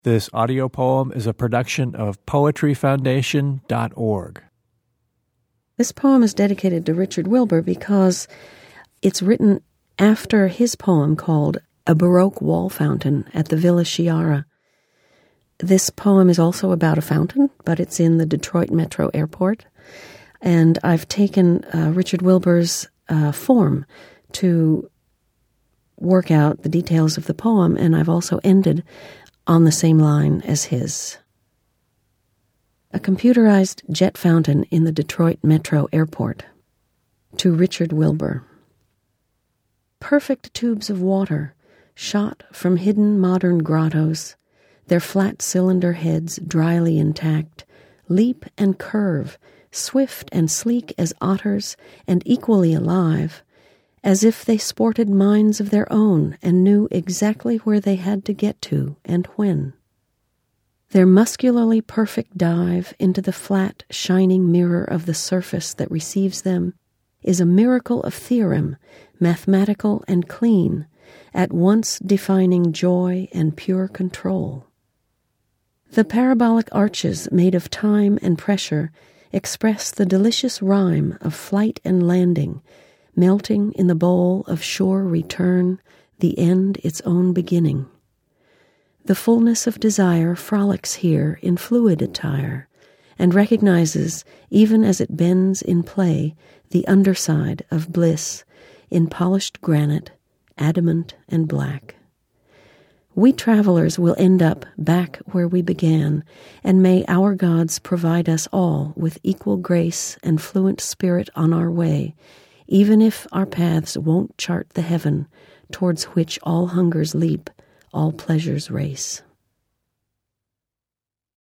This audio poem is a production of poetryfoundation.org. This poem is dedicated to Richard Wilbur because it's written after his poem called A Baroque Wall Fountain at the Villa Sciarra. This poem is also about a fountain, but it's in the Detroit Metro Airport. And I've taken Richard Wilbur's form to work out the details of the poem, and I've also ended on the same line as his. A computerized jet fountain in the Detroit Metro Airport. To Richard Wilbur. Perfect tubes of water, shot from hidden modern grottos, their flat cylinder heads dryly intact, leap and curve, swift and sleek as otters and equally alive, as if they sported minds of their own and knew exactly where they had to get to and when. Their muscularly perfect dive into the flat, shining mirror of the surface that receives them is a miracle of theorem, mathematical and clean, at once defining joy and pure control. The parabolic arches made of time and pressure express the delicious rhyme of flight and landing, melting in the bowl of sure return, the end its own beginning. The fullness of desire frolics here in fluid attire, and recognizes, even as it bends in play, the underside of bliss in polished granite, adamant and black. We travelers will end up back where we began, and may our gods provide us all with equal grace and fluent spirit on our way, even if our paths won't chart the heaven towards which all hungers leap, all pleasures race.